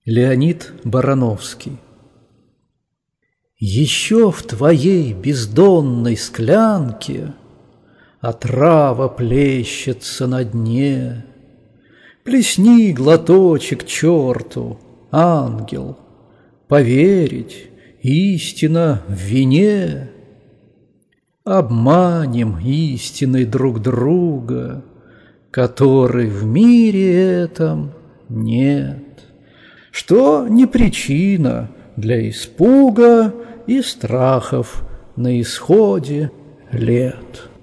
Леонид Барановский. Еще в твоей бездонной склянке отрава плещется на дне. Плесни глоточек черту, ангел, поверить истина в вине. Обманем истиной друг друга, которой в мире этом нет, что не причина для испуга и страхов на исходе лет.